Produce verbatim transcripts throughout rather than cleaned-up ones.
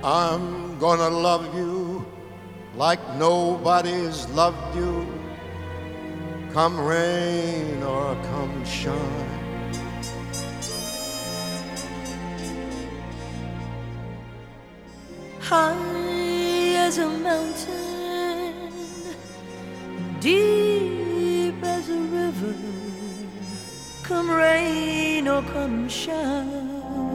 I'm gonna love you like nobody's loved you, come rain or come shine. High as a mountain, deep as a river, come rain or come shine.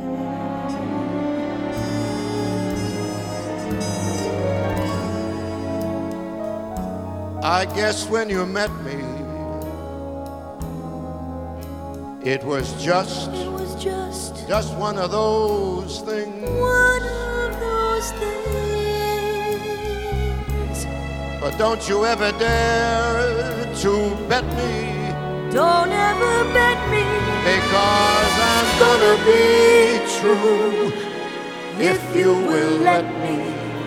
I guess when you met me, it was just, it was just, just one of those things. One of those things. But don't you ever dare to bet me. Don't ever bet me. Because I'm gonna be true if you will let me.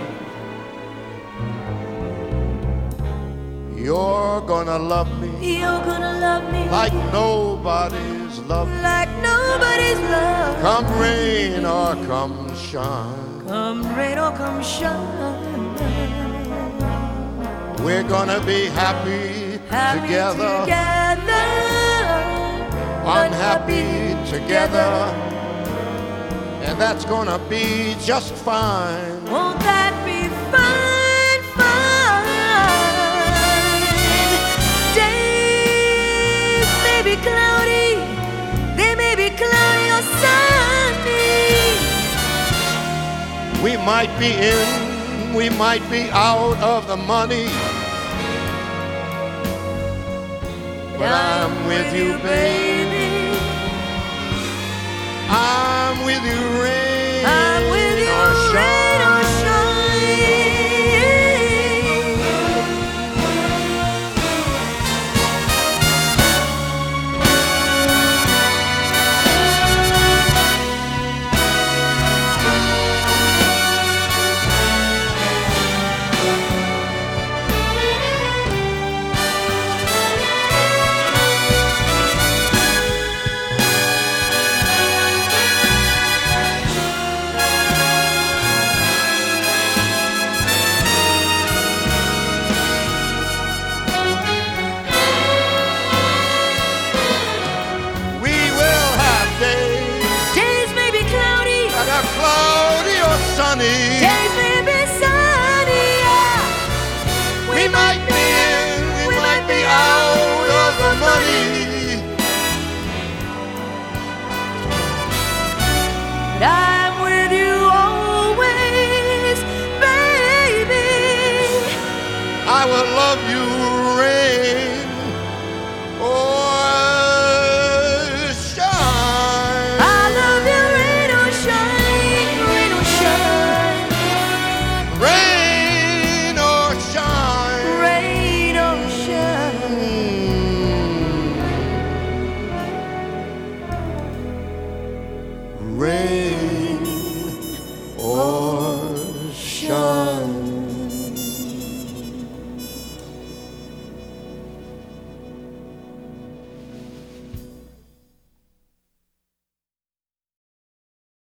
You're gonna love me. You're gonna love me like nobody's love. Like nobody's love. Come rain or come shine. Come rain or come shine. We're gonna be happy, happy together. together. Unhappy together. And that's gonna be just fine. Won't that be fine? Cloudy, they may be cloudy or sunny. We might be in, we might be out of the money, but I'm with you, baby.